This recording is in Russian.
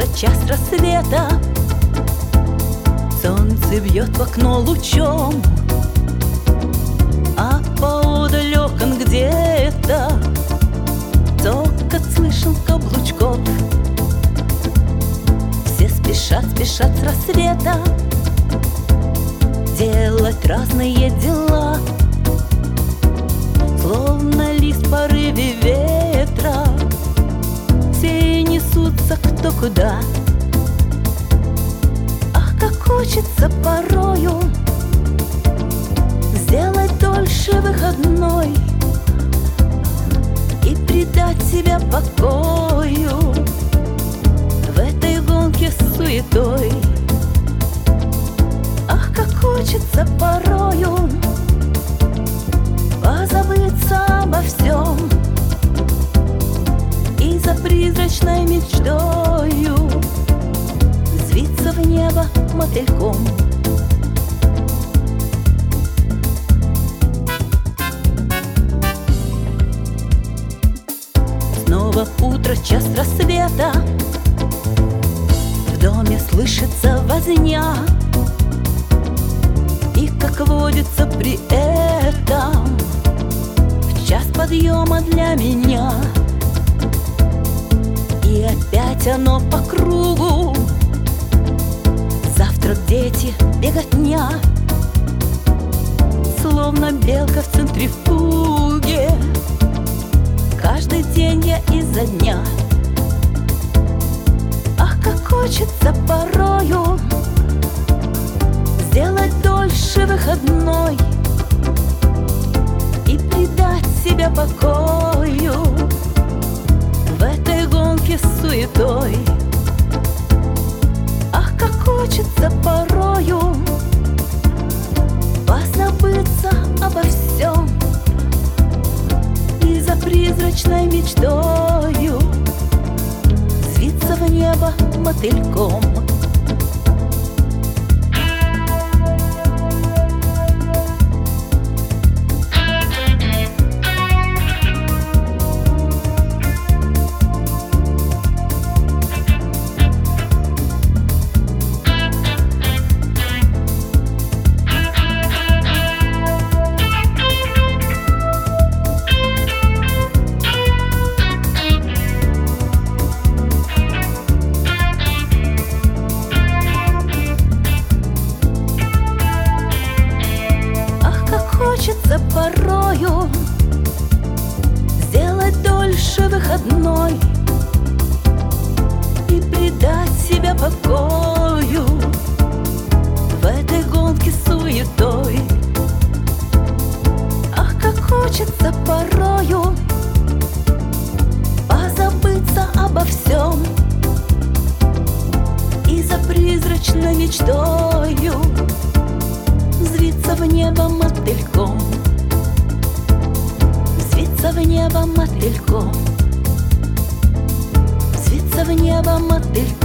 утро, час рассвета. Солнце бьет в окно лучом, а поодаль окон где-то цокот слышен каблучков. Все спешат, спешат с рассвета делать разные дела, словно лист в порыве ветра. Все несутся кто куда. Ах, как хочется порою сделать дольше выходной и предать себя покою в этой гонке с суетой. Ах, как хочется порою позабыться обо всем и за призрачной мечтою взвиться в небо мотыльком. Снова утро, час рассвета. В доме слышится возня, и, как водится при этом, в час подъема для меня. И опять оно по кругу. Завтрак, дети, беготня, словно белка в центрифуге. Каждый день я изо дня. Ах, как хочется порою сделать дольше выходной и предать себя покою в этой гонке с суетой. Ах, как хочется порою позабыться обо всем и за призрачной мечтою взвиться в небо мотыльком. Хочется порою сделать дольше выходной и предать себя покою в этой гонке с суетой. Ах, как хочется порою позабыться обо всем и за призрачной мечтою взвиться в небо мотыльком, взвиться в небо мотыльком, взвиться в небо мотыльком.